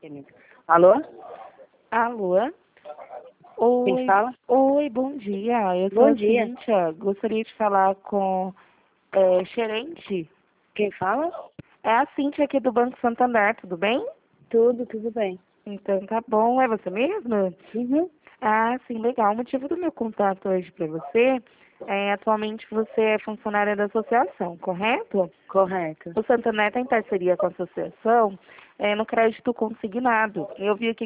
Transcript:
Alô? Alô? Quem Oi, fala? oi, bom dia. Eu sou Bom a dia. Cíntia. Gostaria de falar com gerente. Quem fala? É a Cíntia aqui do Banco Santander, tudo bem? Tudo bem. Então tá bom. É você mesmo? Uhum. Ah, sim, legal. O motivo do meu contato hoje para você é atualmente você é funcionária da associação, correto? Correto. O Santander está em parceria com a associação no crédito consignado. Eu vi aqui